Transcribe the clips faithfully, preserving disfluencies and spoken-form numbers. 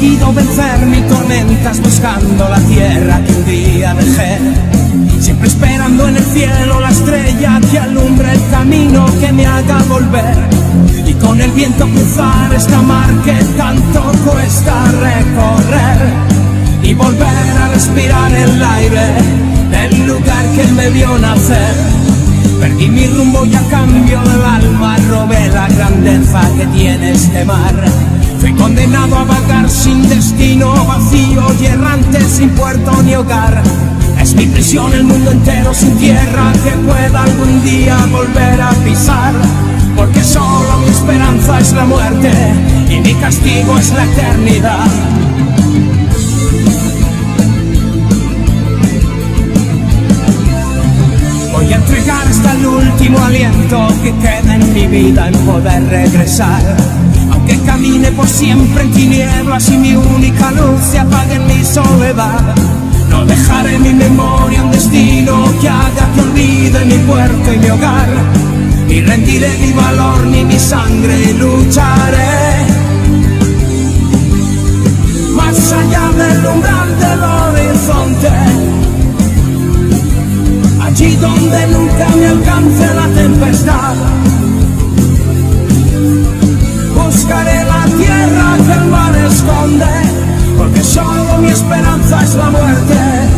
conseguido vencer mil tormentas buscando la tierra que un día dejé, siempre esperando en el cielo la estrella que alumbre el camino que me haga volver, y con el viento cruzar esta mar que tanto cuesta recorrer, y volver a respirar el aire del lugar que me vio nacer. Perdí mi rumbo y a cambio del alma robé la grandeza que tiene este mar. Fui condenado a vagar sin destino, vacío y errante, sin puerto ni hogar. Es mi prisión el mundo entero sin tierra que pueda algún día volver a pisar, porque solo mi esperanza es la muerte y mi castigo es la eternidad. Voy a entregar hasta el último aliento que queda en mi vida en poder regresar, aunque camine por siempre en tinieblas y mi única luz se apague en mi soledad. No dejaré en mi memoria un destino que haga que olvide mi puerto y mi hogar, ni rendiré mi valor ni mi sangre y lucharé más allá del umbral del horizonte, allí donde nunca me alcance la tempestad. Buscaré la tierra que el mar esconde, porque solo mi esperanza es la muerte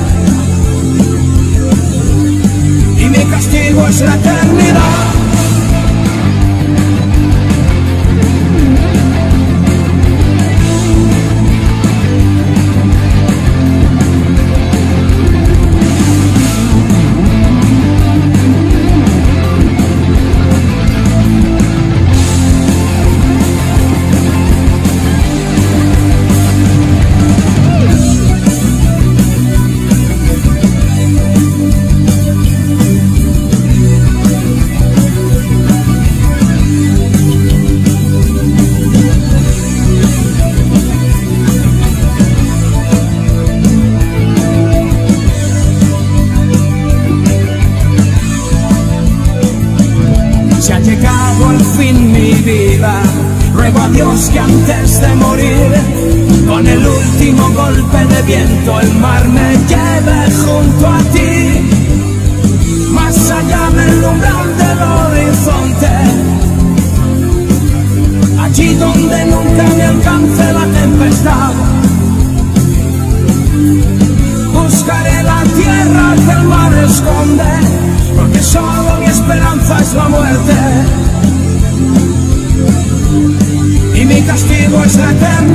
y mi castigo es la eternidad. Ruego a Dios que antes de morir, con el último golpe de viento, el mar me lleve junto a ti, más allá del umbral del horizonte, allí donde nunca me alcance la tempestad. Buscaré la tierra que el mar esconde, porque solo mi esperanza es la muerte y mi castigo es la eternidad.